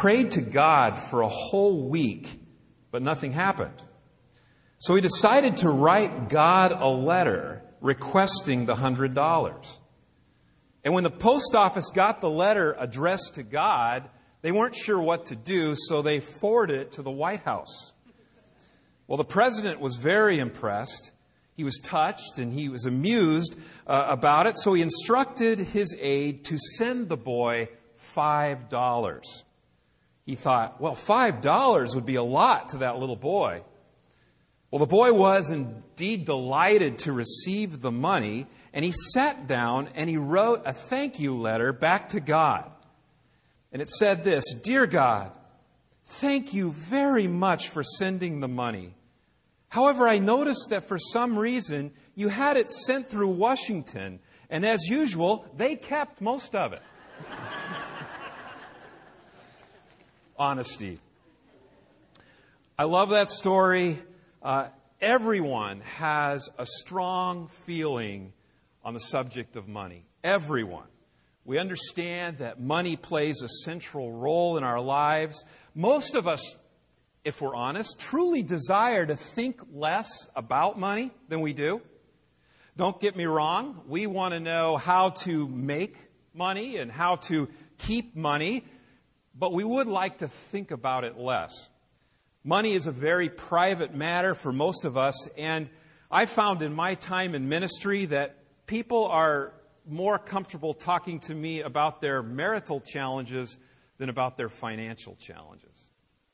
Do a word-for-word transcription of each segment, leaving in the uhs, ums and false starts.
prayed to God for a whole week, but nothing happened. So he decided to write God a letter requesting the one hundred dollars. And when the post office got the letter addressed to God, they weren't sure what to do, so they forwarded it to the White House. Well, the president was very impressed. He was touched and he was amused uh, about it, so he instructed his aide to send the boy five dollars. He thought, well, five dollars would be a lot to that little boy. Well, the boy was indeed delighted to receive the money, and he sat down and he wrote a thank you letter back to God. And it said this: "Dear God, thank you very much for sending the money. However, I noticed that for some reason you had it sent through Washington, and as usual, they kept most of it." Honesty. I love that story. Uh, everyone has a strong feeling on the subject of money. Everyone. We understand that money plays a central role in our lives. Most of us, if we're honest, truly desire to think less about money than we do. Don't get me wrong. We want to know how to make money and how to keep money, but we would like to think about it less. Money is a very private matter for most of us, and I found in my time in ministry that people are more comfortable talking to me about their marital challenges than about their financial challenges.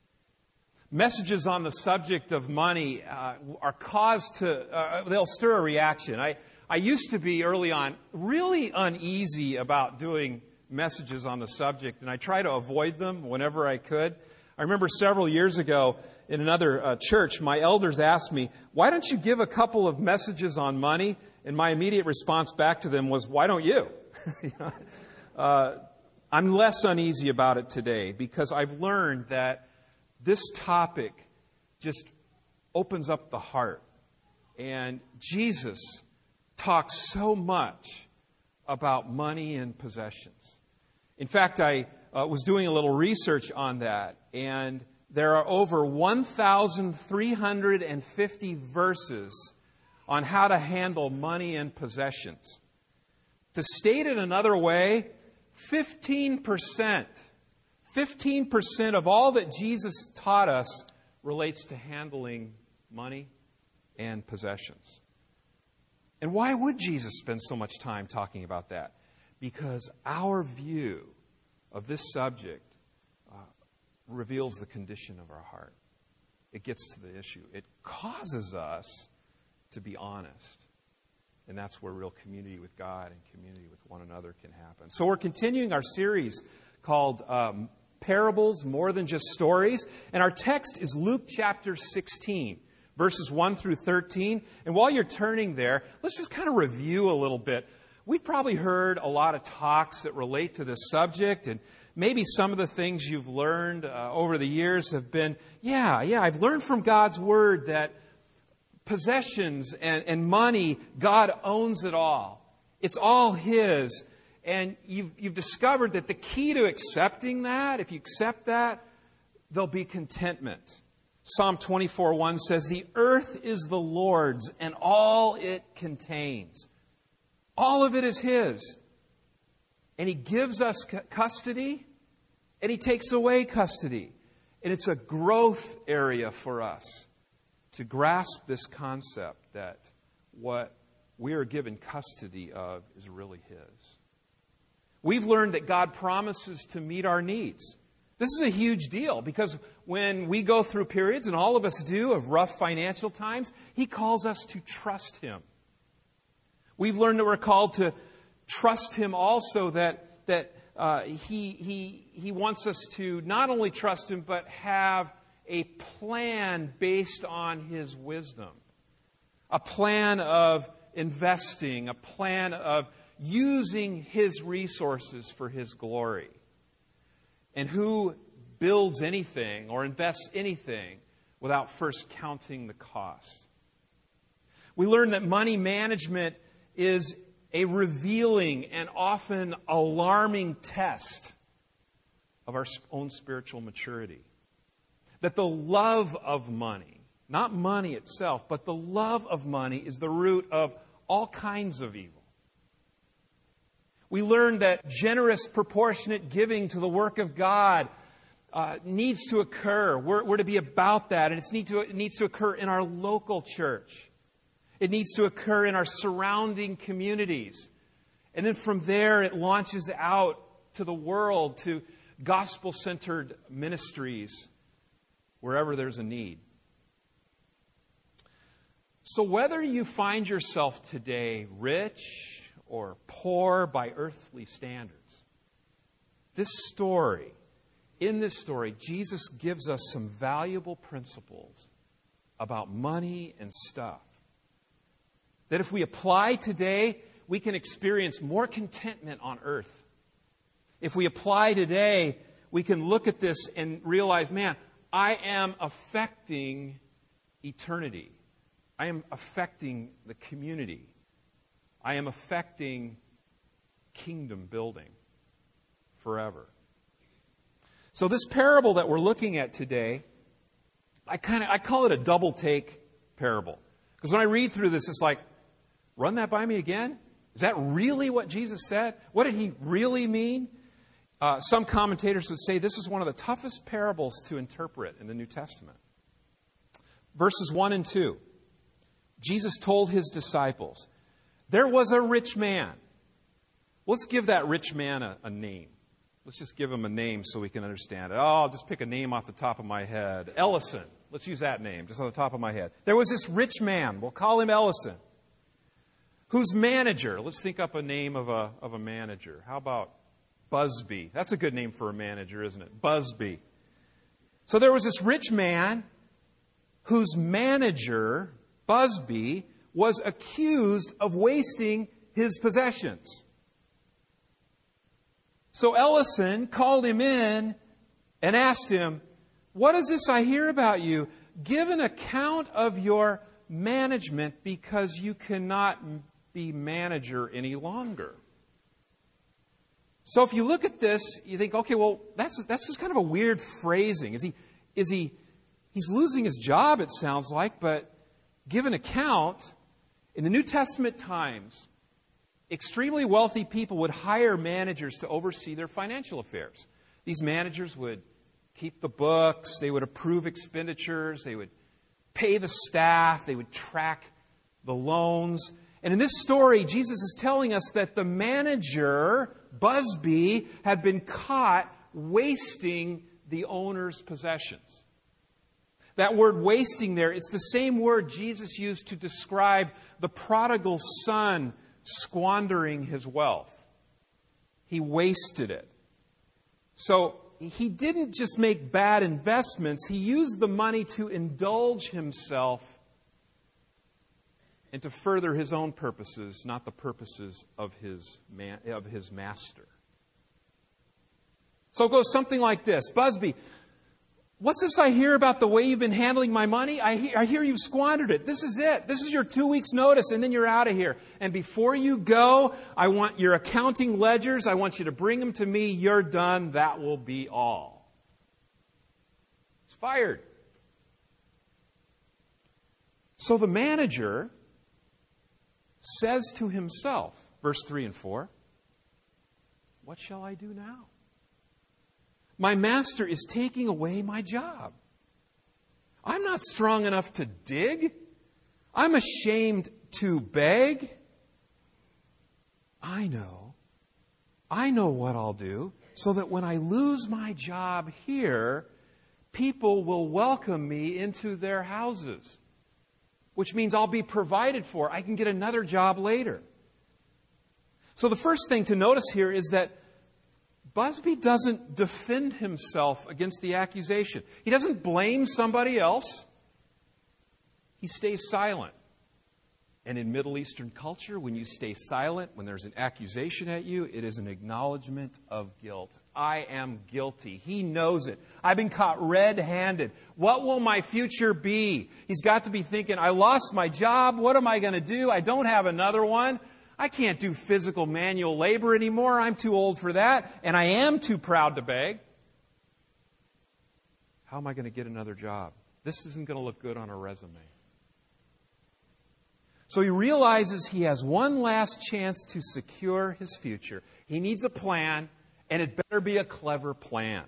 Messages on the subject of money uh, are caused to, uh, they'll stir a reaction. I, I used to be early on really uneasy about doing messages on the subject, and I try to avoid them whenever I could. I remember several years ago in another uh, church, my elders asked me, "Why don't you give a couple of messages on money?" And my immediate response back to them was, "Why don't you?" you know? uh, I'm less uneasy about it today because I've learned that this topic just opens up the heart. And Jesus talks so much about money and possessions. In fact, I uh, was doing a little research on that, and there are over one thousand three hundred fifty verses on how to handle money and possessions. To state it another way, fifteen percent, fifteen percent of all that Jesus taught us relates to handling money and possessions. And why would Jesus spend so much time talking about that? Because our view of this subject uh, reveals the condition of our heart. It gets to the issue. It causes us to be honest. And that's where real community with God and community with one another can happen. So we're continuing our series called um, Parables, More Than Just Stories. And our text is Luke chapter sixteen, verses one through thirteen. And while you're turning there, let's just kind of review a little bit. We've probably heard a lot of talks that relate to this subject, and maybe some of the things you've learned uh, over the years have been, yeah, yeah, I've learned from God's Word that possessions and, and money, God owns it all. It's all His. And you've, you've discovered that the key to accepting that, if you accept that, there'll be contentment. Psalm twenty-four one says, "The earth is the Lord's and all it contains." All of it is His. And He gives us custody, and He takes away custody. And it's a growth area for us to grasp this concept that what we are given custody of is really His. We've learned that God promises to meet our needs. This is a huge deal because when we go through periods, and all of us do, of rough financial times, He calls us to trust Him. We've learned that we're called to trust Him also, that, that uh, he, he, he wants us to not only trust Him, but have a plan based on His wisdom. A plan of investing, a plan of using His resources for His glory. And who builds anything or invests anything without first counting the cost? We learn that money management is a revealing and often alarming test of our own spiritual maturity. That the love of money, not money itself, but the love of money is the root of all kinds of evil. We learn that generous, proportionate giving to the work of God uh, needs to occur. We're, we're to be about that, and it's need to, it needs to occur in our local church. It needs to occur in our surrounding communities. And then from there, it launches out to the world, to gospel-centered ministries, wherever there's a need. So whether you find yourself today rich or poor by earthly standards, this story, in this story, Jesus gives us some valuable principles about money and stuff that if we apply today, we can experience more contentment on earth. If we apply today, we can look at this and realize, man, I am affecting eternity. I am affecting the community. I am affecting kingdom building forever. So this parable that we're looking at today, I kind of I call it a double take parable. Because when I read through this, it's like, run that by me again? Is that really what Jesus said? What did he really mean? Uh, some commentators would say this is one of the toughest parables to interpret in the New Testament. Verses one and two. Jesus told his disciples, there was a rich man. Let's give that rich man a, a name. Let's just give him a name so we can understand it. Oh, I'll just pick a name off the top of my head. Ellison. Let's use that name, just on the top of my head. There was this rich man. We'll call him Ellison. Whose manager, let's think up a name of a, of a manager. How about Busby? That's a good name for a manager, isn't it? Busby. So there was this rich man whose manager, Busby, was accused of wasting his possessions. So Ellison called him in and asked him, what is this I hear about you? Give an account of your management because you cannot be manager any longer. So if you look at this, you think, okay, well, that's that's just kind of a weird phrasing. Is he is he he's losing his job, it sounds like, but give an account. In the New Testament times, extremely wealthy people would hire managers to oversee their financial affairs. These managers would keep the books, they would approve expenditures, they would pay the staff, they would track the loans. And in this story, Jesus is telling us that the manager, Busby, had been caught wasting the owner's possessions. That word wasting there, it's the same word Jesus used to describe the prodigal son squandering his wealth. He wasted it. So he didn't just make bad investments. He used the money to indulge himself and to further his own purposes, not the purposes of his man, of his master. So it goes something like this. Busby, what's this I hear about the way you've been handling my money? I hear, I hear you've squandered it. This is it. This is your two weeks notice, and then you're out of here. And before you go, I want your accounting ledgers. I want you to bring them to me. You're done. That will be all. He's fired. So the manager says to himself, verse three and four, what shall I do now? My master is taking away my job. I'm not strong enough to dig. I'm ashamed to beg. I know. I know what I'll do so that when I lose my job here, people will welcome me into their houses, which means I'll be provided for. I can get another job later. So the first thing to notice here is that Busby doesn't defend himself against the accusation. He doesn't blame somebody else. He stays silent. And in Middle Eastern culture, when you stay silent, when there's an accusation at you, it is an acknowledgement of guilt. I am guilty. He knows it. I've been caught red-handed. What will my future be? He's got to be thinking, I lost my job. What am I going to do? I don't have another one. I can't do physical manual labor anymore. I'm too old for that. And I am too proud to beg. How am I going to get another job? This isn't going to look good on a resume. So he realizes he has one last chance to secure his future. He needs a plan, and it better be a clever plan.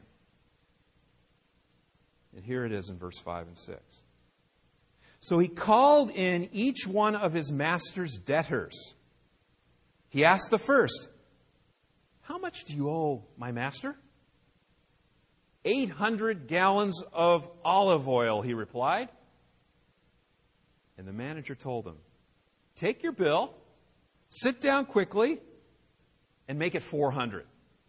And here it is in verse five and six. So he called in each one of his master's debtors. He asked the first, "How much do you owe my master?" Eight hundred gallons of olive oil, he replied. And the manager told him, "Take your bill, sit down quickly, and make it four hundred.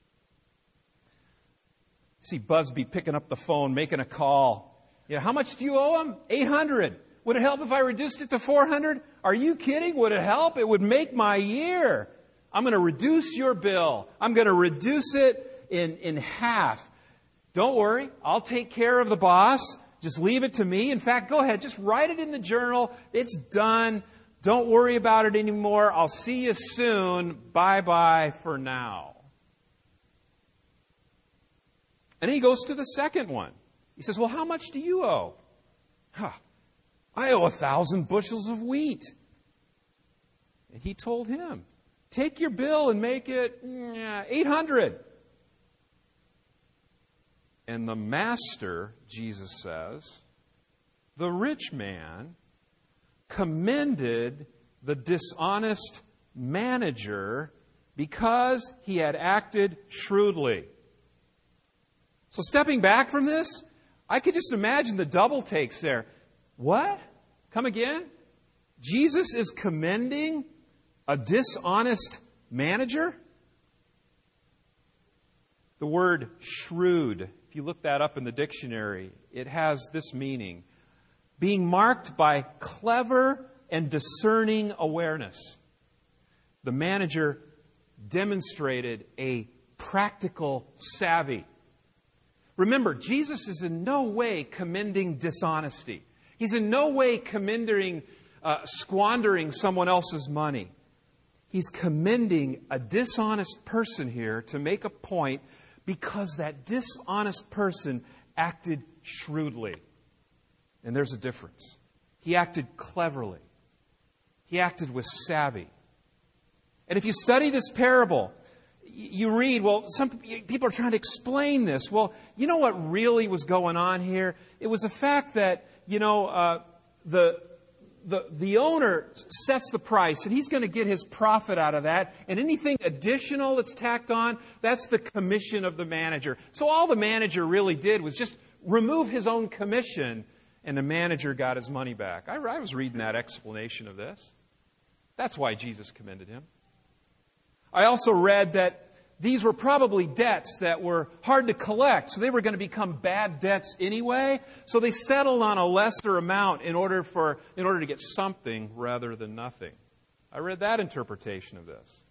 See Busby picking up the phone, making a call. You know, how much do you owe him? eight hundred. Would it help if I reduced it to four hundred? Are you kidding? Would it help? It would make my year. I'm going to reduce your bill. I'm going to reduce it in, in half. Don't worry. I'll take care of the boss. Just leave it to me. In fact, go ahead. Just write it in the journal. It's done. Don't worry about it anymore. I'll see you soon. Bye-bye for now. And then he goes to the second one. He says, "Well, how much do you owe?" Huh. "I owe a thousand bushels of wheat." And he told him, "Take your bill and make it yeah, eight hundred. And the master, Jesus says, the rich man, commended the dishonest manager because he had acted shrewdly. So stepping back from this, I could just imagine the double takes there. What? Come again? Jesus is commending a dishonest manager? The word shrewd, if you look that up in the dictionary, it has this meaning: being marked by clever and discerning awareness. The manager demonstrated a practical savvy. Remember, Jesus is in no way commending dishonesty. He's in no way commending uh, squandering someone else's money. He's commending a dishonest person here to make a point, because that dishonest person acted shrewdly. And there's a difference. He acted cleverly. He acted with savvy. And if you study this parable, you read, well, some people are trying to explain this. Well, you know what really was going on here? It was the fact that, you know, uh, the, the, the owner sets the price, and he's going to get his profit out of that. And anything additional that's tacked on, that's the commission of the manager. So all the manager really did was just remove his own commission, and the manager got his money back. I, I was reading that explanation of this. That's why Jesus commended him. I also read that these were probably debts that were hard to collect, so they were going to become bad debts anyway. So they settled on a lesser amount in order for in order to get something rather than nothing. I read that interpretation of this.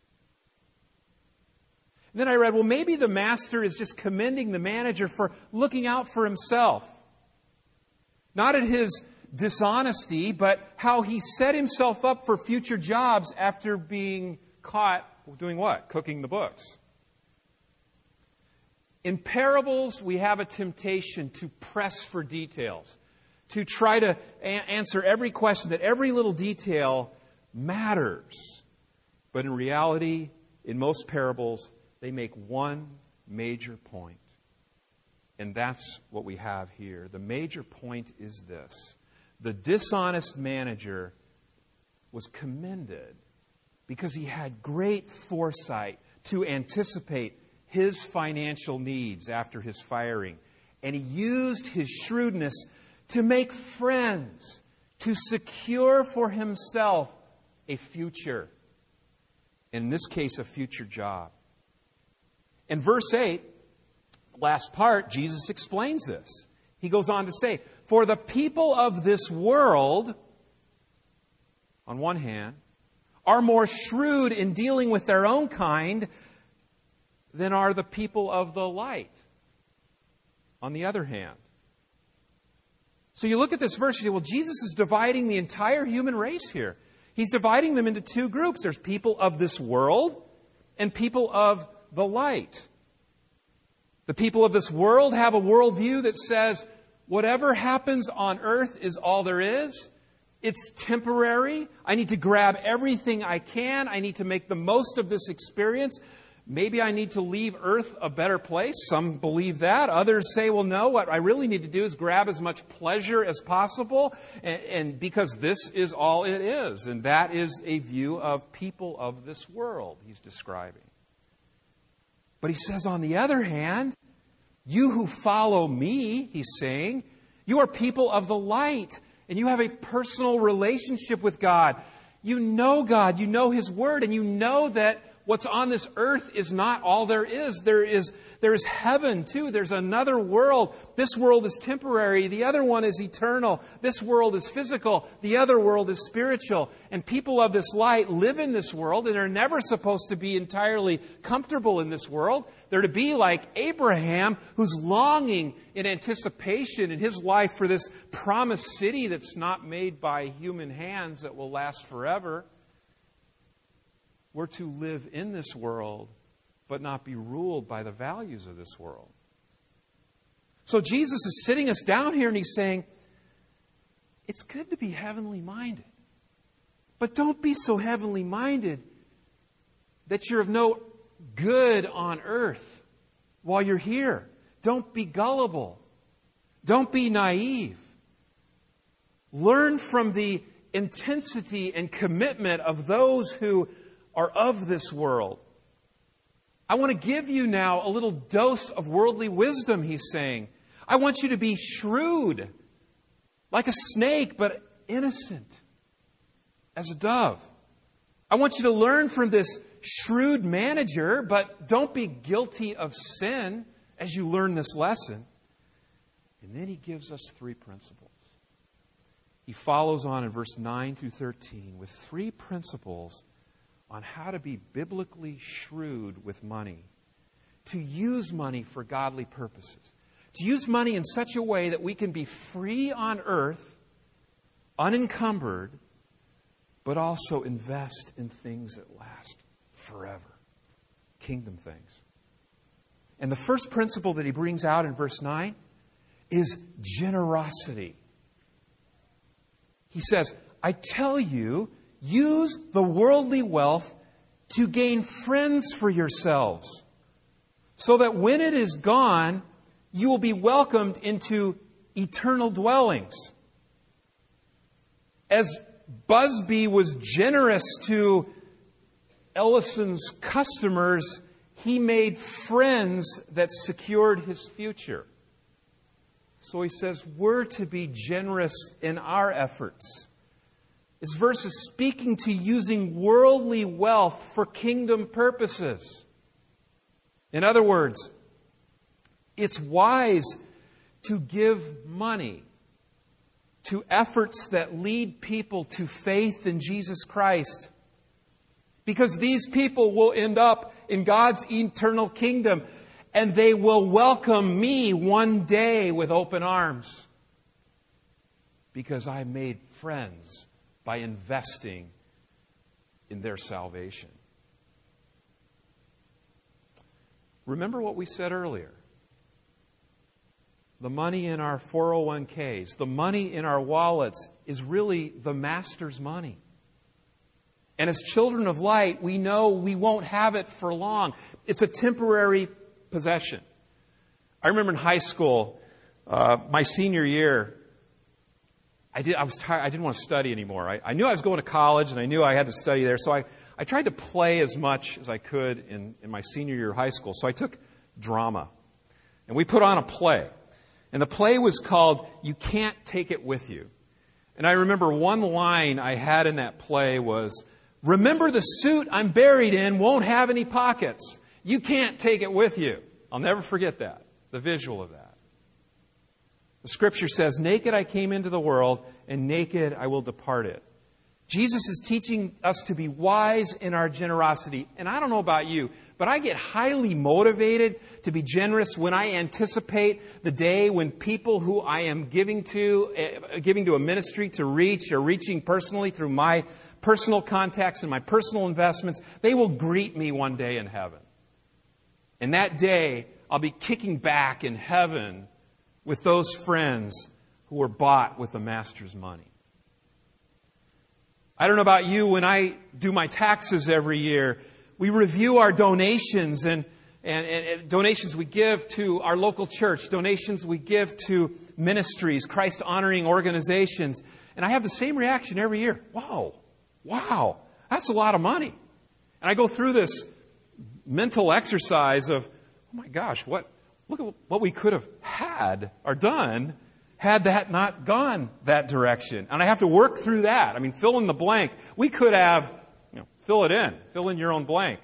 And then I read, well, maybe the master is just commending the manager for looking out for himself. Not at his dishonesty, but how he set himself up for future jobs after being caught doing what? Cooking the books. In parables, we have a temptation to press for details, to try to a- answer every question, that every little detail matters. But in reality, in most parables, they make one major point. And that's what we have here. The major point is this: the dishonest manager was commended because he had great foresight to anticipate his financial needs after his firing. And he used his shrewdness to make friends, to secure for himself a future. In this case, a future job. In verse eight, last part, Jesus explains this. He goes on to say, "For the people of this world, on one hand, are more shrewd in dealing with their own kind than are the people of the light, on the other hand." So you look at this verse, you say, well, Jesus is dividing the entire human race here. He's dividing them into two groups. There's people of this world and people of the light. The people of this world have a worldview that says, Whatever happens on earth is all there is. It's temporary. I need to grab everything I can. I need to make the most of this experience. Maybe I need to leave earth a better place. Some believe that. Others say, well, no, what I really need to do is grab as much pleasure as possible, and, and because this is all it is. And that is a view of people of this world he's describing. But he says, on the other hand, you who follow me, he's saying, you are people of the light, and you have a personal relationship with God. You know God, you know His Word, and you know that what's on this earth is not all there is. There is, there is heaven, too. There's another world. This world is temporary. The other one is eternal. This world is physical. The other world is spiritual. And people of this light live in this world and are never supposed to be entirely comfortable in this world. They're to be like Abraham, who's longing in anticipation in his life for this promised city that's not made by human hands that will last forever. We're to live in this world, but not be ruled by the values of this world. So Jesus is sitting us down here and he's saying, it's good to be heavenly minded. But don't be so heavenly minded that you're of no good on earth while you're here. Don't be gullible. Don't be naive. Learn from the intensity and commitment of those who are of this world. I want to give you now a little dose of worldly wisdom, he's saying. I want you to be shrewd, like a snake, but innocent as a dove. I want you to learn from this shrewd manager, but don't be guilty of sin as you learn this lesson. And then he gives us three principles. He follows on in verse nine through thirteen with three principles on how to be biblically shrewd with money, to use money for godly purposes, to use money in such a way that we can be free on earth, unencumbered, but also invest in things that last forever, kingdom things. And the first principle that he brings out in verse nine is generosity. He says, I tell you, use the worldly wealth to gain friends for yourselves, so that when it is gone, you will be welcomed into eternal dwellings. As Busby was generous to Ellison's customers, he made friends that secured his future. So he says, we're to be generous in our efforts. This verse is speaking to using worldly wealth for kingdom purposes. In other words, it's wise to give money to efforts that lead people to faith in Jesus Christ, because these people will end up in God's eternal kingdom and they will welcome me one day with open arms, because I made friends by investing in their salvation. Remember what we said earlier. The money in our four oh one k's, the money in our wallets is really the master's money. And as children of light, we know we won't have it for long. It's a temporary possession. I remember in high school, uh, my senior year, I did. I was tired. I didn't want to study anymore. I, I knew I was going to college, and I knew I had to study there. So I, I tried to play as much as I could in, in my senior year of high school. So I took drama, and we put on a play. And the play was called You Can't Take It With You. And I remember one line I had in that play was, remember the suit I'm buried in won't have any pockets. You can't take it with you. I'll never forget that, the visual of that. The Scripture says, naked I came into the world, and naked I will depart it. Jesus is teaching us to be wise in our generosity. And I don't know about you, but I get highly motivated to be generous when I anticipate the day when people who I am giving to, uh, giving to a ministry to reach, or reaching personally through my personal contacts and my personal investments, they will greet me one day in heaven. And that day, I'll be kicking back in heaven with those friends who were bought with the master's money. I don't know about you, when I do my taxes every year, we review our donations and, and, and donations we give to our local church, donations we give to ministries, Christ-honoring organizations. And I have the same reaction every year. Wow, wow, that's a lot of money. And I go through this mental exercise of, oh my gosh, what look at what we could have had or done had that not gone that direction. And I have to work through that. I mean, fill in the blank. We could have, you know, fill it in. Fill in your own blank.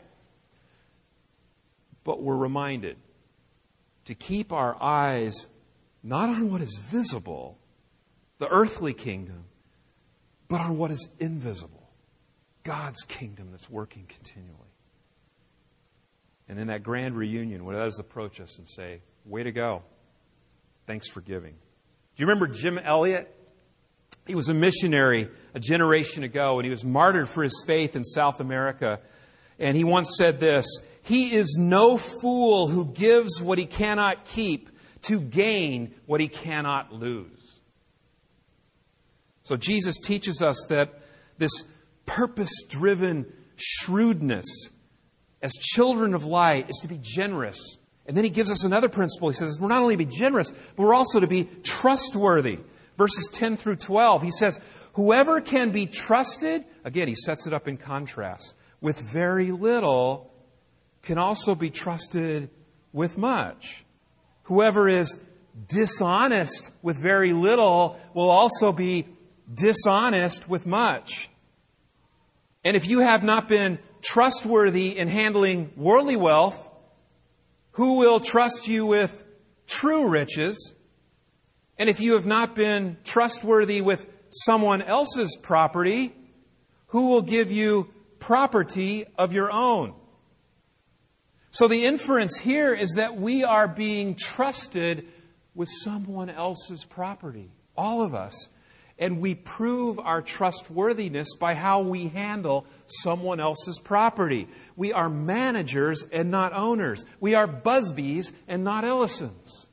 But we're reminded to keep our eyes not on what is visible, the earthly kingdom, but on what is invisible, God's kingdom that's working continually. And in that grand reunion, when others approach us and say, way to go, thanks for giving. Do you remember Jim Elliot? He was a missionary a generation ago, and he was martyred for his faith in South America. And he once said this, "He is no fool who gives what he cannot keep to gain what he cannot lose." So Jesus teaches us that this purpose-driven shrewdness as children of light is to be generous. And then he gives us another principle. He says we're not only to be generous, but we're also to be trustworthy. Verses ten through twelve, he says, whoever can be trusted, again, he sets it up in contrast, with very little can also be trusted with much. Whoever is dishonest with very little will also be dishonest with much. And if you have not been trustworthy in handling worldly wealth, who will trust you with true riches? And if you have not been trustworthy with someone else's property, who will give you property of your own? So the inference here is that we are being trusted with someone else's property, all of us. And we prove our trustworthiness by how we handle someone else's property. We are managers and not owners. We are Busbys and not Ellisons.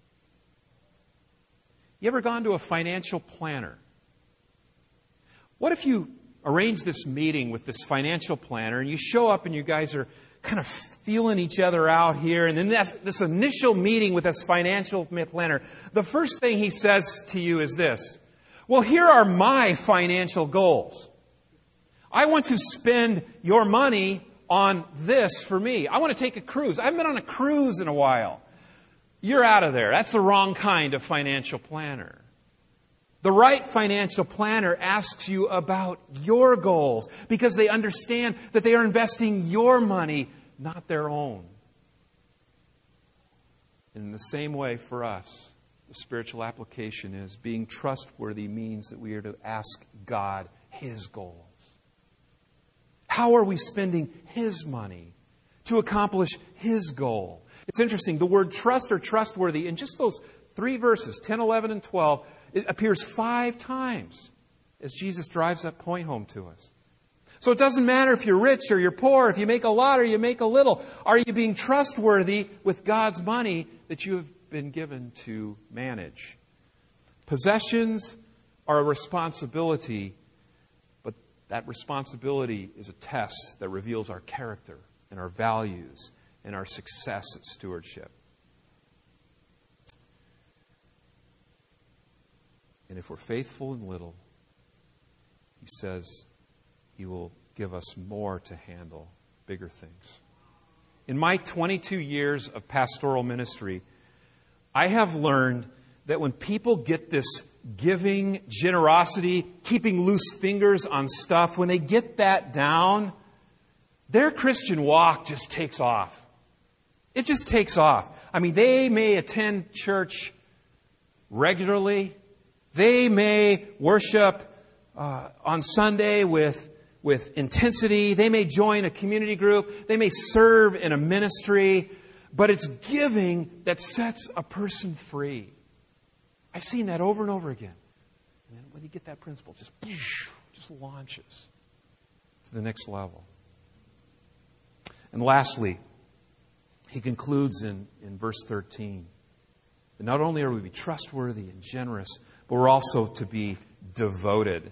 You ever gone to a financial planner? What if you arrange this meeting with this financial planner and you show up and you guys are kind of feeling each other out here, and then this, this initial meeting with this financial planner, the first thing he says to you is this: well, here are my financial goals. I want to spend your money on this for me. I want to take a cruise. I haven't been on a cruise in a while. You're out of there. That's the wrong kind of financial planner. The right financial planner asks you about your goals because they understand that they are investing your money, not their own. And in the same way for us, the spiritual application is being trustworthy means that we are to ask God His goals. How are we spending His money to accomplish His goal? It's interesting, the word trust or trustworthy in just those three verses, ten, eleven, and twelve, it appears five times as Jesus drives that point home to us. So it doesn't matter if you're rich or you're poor, if you make a lot or you make a little. Are you being trustworthy with God's money that you have been given to manage? Possessions are a responsibility, but that responsibility is a test that reveals our character and our values and our success at stewardship. And if we're faithful in little, He says He will give us more to handle bigger things. In my twenty-two years of pastoral ministry, I have learned that when people get this giving, generosity, keeping loose fingers on stuff, when they get that down, their Christian walk just takes off. It just takes off. I mean, they may attend church regularly. They may worship uh, on Sunday with, with intensity. They may join a community group. They may serve in a ministry. But it's giving that sets a person free. I've seen that over and over again. And then when you get that principle, just, just launches to the next level. And lastly, he concludes in, in verse thirteen. That not only are we to be trustworthy and generous, but we're also to be devoted.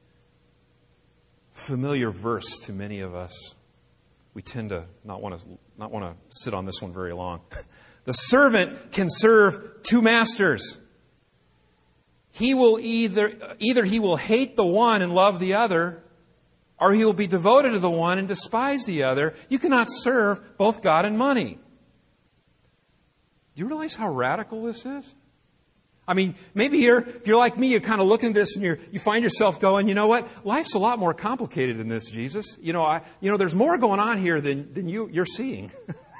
Familiar verse to many of us. We tend to not want to not want to sit on this one very long. The servant can serve two masters. He will either either he will hate the one and love the other, or he will be devoted to the one and despise the other. You cannot serve both God and money. Do you realize how radical this is? I mean, maybe here, if you're like me, you're kind of looking at this and you're, you find yourself going, you know what? Life's a lot more complicated than this, Jesus. You know, I, you know, there's more going on here than, than you, you're seeing.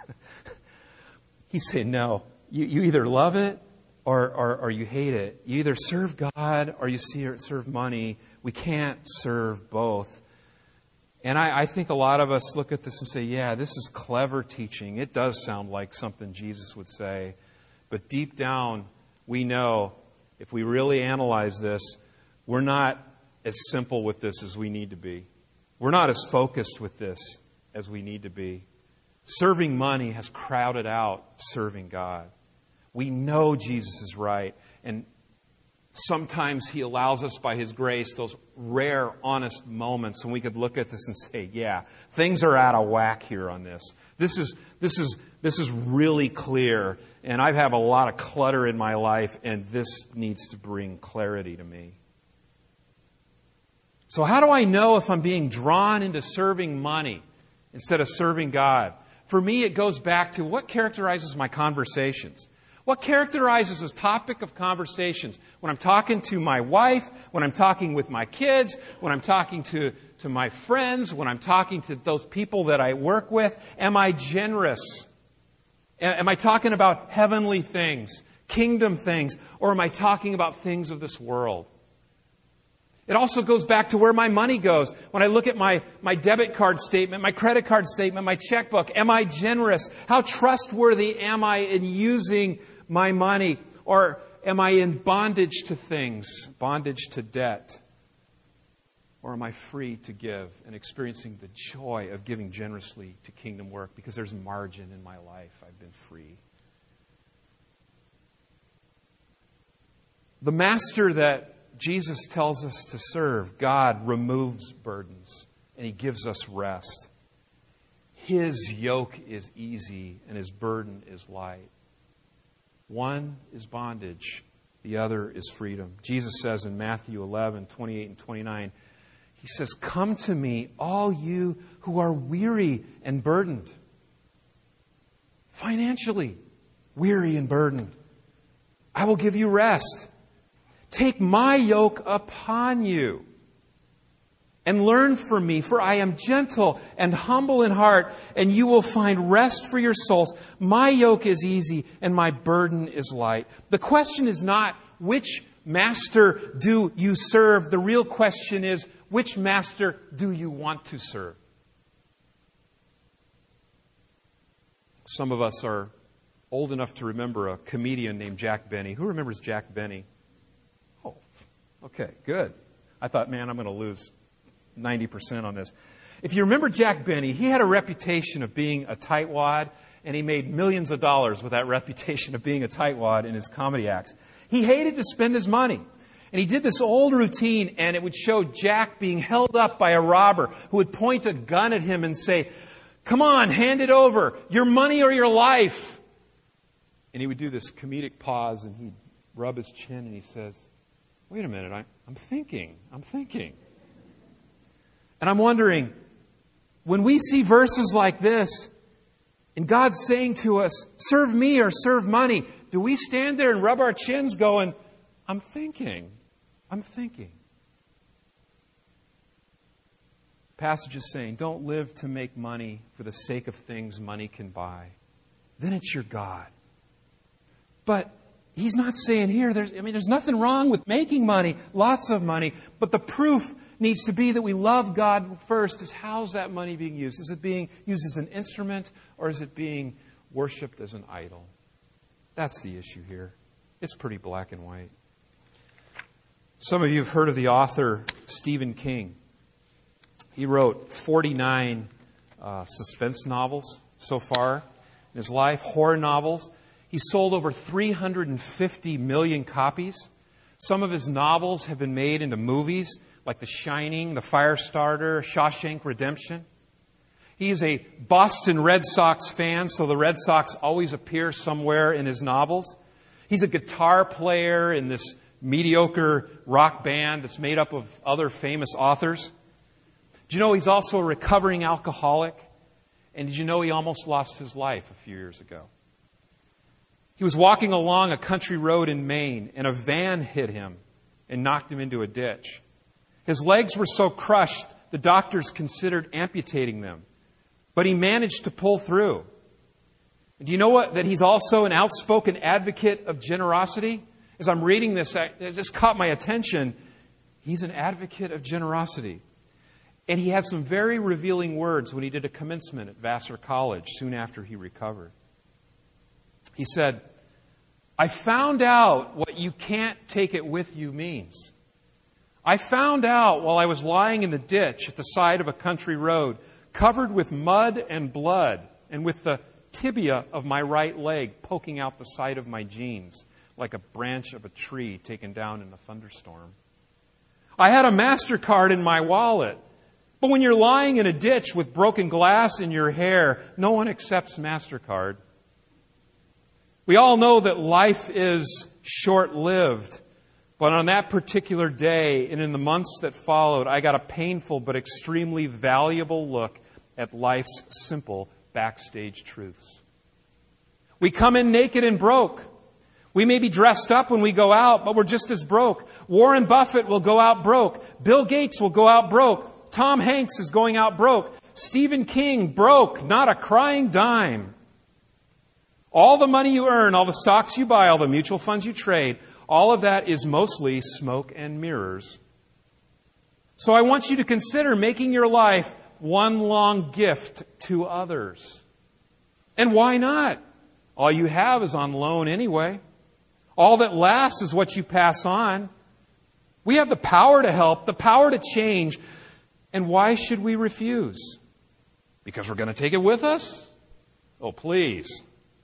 He's saying, no, you, you either love it or, or, or you hate it. You either serve God or you serve money. We can't serve both. And I, I think a lot of us look at this and say, yeah, this is clever teaching. It does sound like something Jesus would say. But deep down, we know if we really analyze this, we're not as simple with this as we need to be. We're not as focused with this as we need to be. Serving money has crowded out serving God. We know Jesus is right. And sometimes He allows us by His grace those rare, honest moments when we could look at this and say, yeah, things are out of whack here on this. This is, this is, this is really clear. And I have a lot of clutter in my life, and this needs to bring clarity to me. So how do I know if I'm being drawn into serving money instead of serving God? For me, it goes back to what characterizes my conversations. What characterizes a topic of conversations? When I'm talking to my wife, when I'm talking with my kids, when I'm talking to, to my friends, when I'm talking to those people that I work with, am I generous? Am I talking about heavenly things, kingdom things, or am I talking about things of this world? It also goes back to where my money goes. When I look at my, my debit card statement, my credit card statement, my checkbook, am I generous? How trustworthy am I in using my money? Or am I in bondage to things, bondage to debt? Or am I free to give and experiencing the joy of giving generously to kingdom work because there's margin in my life? I've been free. The master that Jesus tells us to serve, God, removes burdens and He gives us rest. His yoke is easy and His burden is light. One is bondage, the other is freedom. Jesus says in Matthew eleven, twenty-eight and twenty-nine, He says, "Come to me, all you who are weary and burdened." Financially weary and burdened. I will give you rest. Take my yoke upon you and learn from me, for I am gentle and humble in heart, and you will find rest for your souls. My yoke is easy and my burden is light. The question is not which master do you serve. The real question is, which master do you want to serve? Some of us are old enough to remember a comedian named Jack Benny. Who remembers Jack Benny? Oh, okay, good. I thought, man, I'm going to lose ninety percent on this. If you remember Jack Benny, he had a reputation of being a tightwad, and he made millions of dollars with that reputation of being a tightwad in his comedy acts. He hated to spend his money. And he did this old routine, and it would show Jack being held up by a robber who would point a gun at him and say, "Come on, hand it over. Your money or your life." And he would do this comedic pause, and he'd rub his chin, and he says, "Wait a minute, I, I'm thinking, I'm thinking." And I'm wondering, when we see verses like this, and God's saying to us, serve me or serve money, do we stand there and rub our chins going, I'm thinking, I'm thinking. Passage is saying, don't live to make money for the sake of things money can buy. Then it's your God. But he's not saying here, there's, I mean, there's nothing wrong with making money, lots of money, but the proof needs to be that we love God first. Is how's that money being used? Is it being used as an instrument, or is it being worshipped as an idol? That's the issue here. It's pretty black and white. Some of you have heard of the author Stephen King. He wrote forty-nine uh, suspense novels so far in his life, horror novels. He's sold over three hundred fifty million copies. Some of his novels have been made into movies, like The Shining, The Firestarter, Shawshank Redemption. He is a Boston Red Sox fan, so the Red Sox always appear somewhere in his novels. He's a guitar player in this mediocre rock band that's made up of other famous authors. Do you know he's also a recovering alcoholic? And did you know he almost lost his life a few years ago? He was walking along a country road in Maine, and a van hit him and knocked him into a ditch. His legs were so crushed, the doctors considered amputating them. But he managed to pull through. Do you know what? That he's also an outspoken advocate of generosity? As I'm reading this, it just caught my attention. He's an advocate of generosity. And he had some very revealing words when he did a commencement at Vassar College soon after he recovered. He said, "I found out what you can't take it with you means. I found out while I was lying in the ditch at the side of a country road, covered with mud and blood, and with the tibia of my right leg poking out the side of my jeans like a branch of a tree taken down in a thunderstorm. I had a MasterCard in my wallet, but when you're lying in a ditch with broken glass in your hair, no one accepts MasterCard. We all know that life is short-lived, but on that particular day and in the months that followed, I got a painful but extremely valuable look at life's simple backstage truths. We come in naked and broke. We may be dressed up when we go out, but we're just as broke. Warren Buffett will go out broke. Bill Gates will go out broke. Tom Hanks is going out broke. Stephen King, broke, not a crying dime. All the money you earn, all the stocks you buy, all the mutual funds you trade, all of that is mostly smoke and mirrors. So I want you to consider making your life one long gift to others. And why not? All you have is on loan anyway. All that lasts is what you pass on. We have the power to help, the power to change. And why should we refuse? Because we're going to take it with us? Oh, please.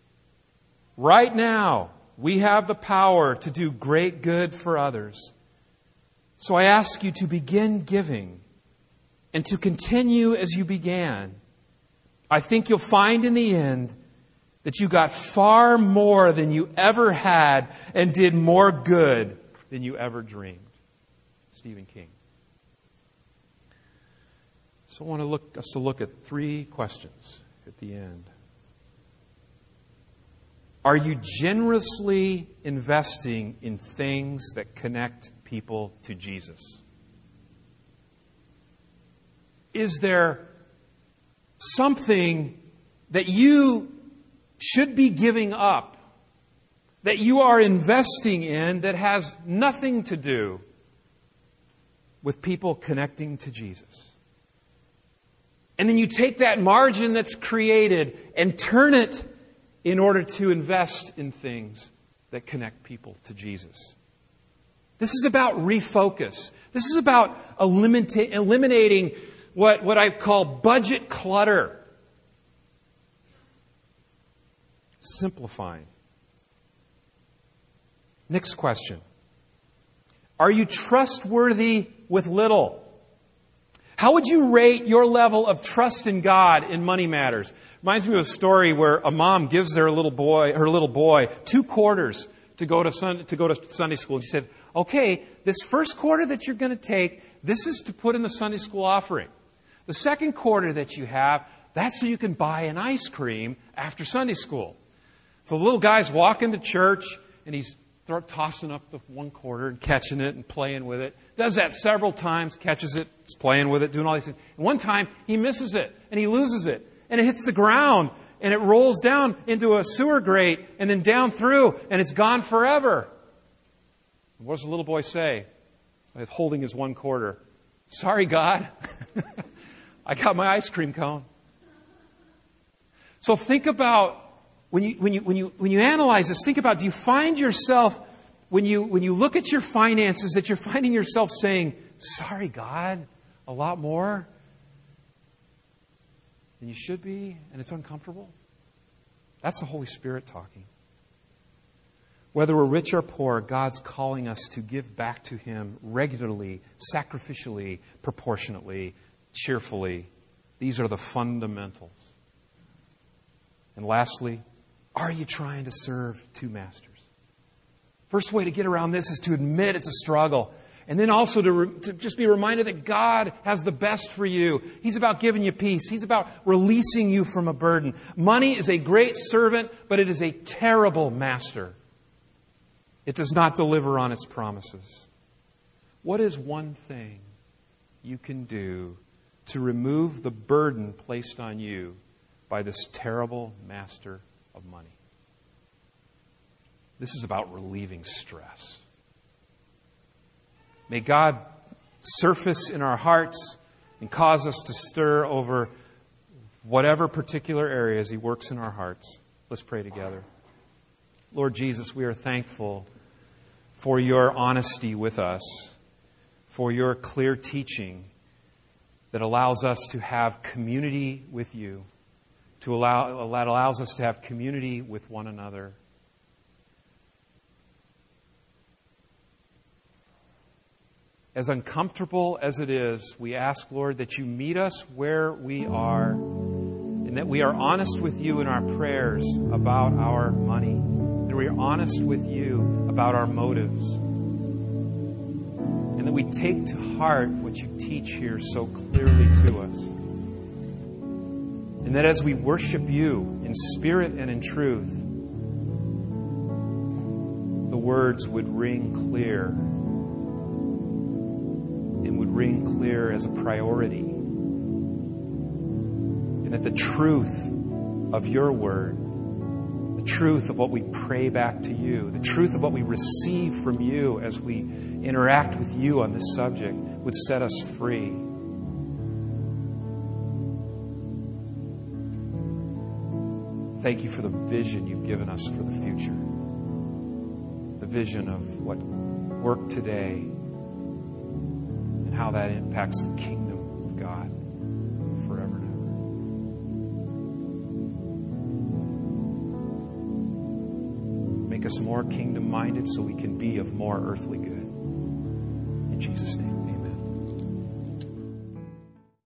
Right now, we have the power to do great good for others. So I ask you to begin giving and to continue as you began. I think you'll find in the end that you got far more than you ever had and did more good than you ever dreamed. Stephen King. So I want to look, us to look at three questions at the end. Are you generously investing in things that connect people to Jesus? Is there something that you should be giving up, that you are investing in that has nothing to do with people connecting to Jesus? And then you take that margin that's created and turn it in order to invest in things that connect people to Jesus. This is about refocus. This is about eliminate, eliminating what, what I call budget clutter. Simplifying. Next question. Are you trustworthy with little? How would you rate your level of trust in God in money matters? Reminds me of a story where a mom gives their little boy, her little boy, two quarters to go to sun, to go to Sunday school. And she said, "Okay, this first quarter that you're going to take, this is to put in the Sunday school offering. The second quarter that you have, that's so you can buy an ice cream after Sunday school." So the little guy's walking to church and he's tossing up the one quarter and catching it and playing with it. Does that several times, catches it, is playing with it, doing all these things. And one time he misses it and he loses it. And it hits the ground and it rolls down into a sewer grate and then down through and it's gone forever. What does the little boy say? With holding his one quarter. "Sorry, God. I got my ice cream cone." So think about When you, when you, when you, when you analyze this, think about, do you find yourself, when you, when you look at your finances, that you're finding yourself saying, "Sorry, God, a lot more than you should be," and it's uncomfortable? That's the Holy Spirit talking. Whether we're rich or poor, God's calling us to give back to Him regularly, sacrificially, proportionately, cheerfully. These are the fundamentals. And lastly, are you trying to serve two masters? First way to get around this is to admit it's a struggle. And then also to, re- to just be reminded that God has the best for you. He's about giving you peace. He's about releasing you from a burden. Money is a great servant, but it is a terrible master. It does not deliver on its promises. What is one thing you can do to remove the burden placed on you by this terrible master of money? This is about relieving stress. May God surface in our hearts and cause us to stir over whatever particular areas He works in our hearts. Let's pray together. Lord Jesus, we are thankful for Your honesty with us, for Your clear teaching that allows us to have community with You, to allow, that allows us to have community with one another. As uncomfortable as it is, we ask, Lord, that You meet us where we are and that we are honest with You in our prayers about our money, that we are honest with You about our motives, and that we take to heart what You teach here so clearly to us. And that as we worship You in spirit and in truth, the words would ring clear and would ring clear as a priority. And that the truth of Your word, the truth of what we pray back to You, the truth of what we receive from You as we interact with You on this subject would set us free. Thank You for the vision You've given us for the future. The vision of what work today and how that impacts the kingdom of God forever and ever. Make us more kingdom-minded so we can be of more earthly good. In Jesus' name.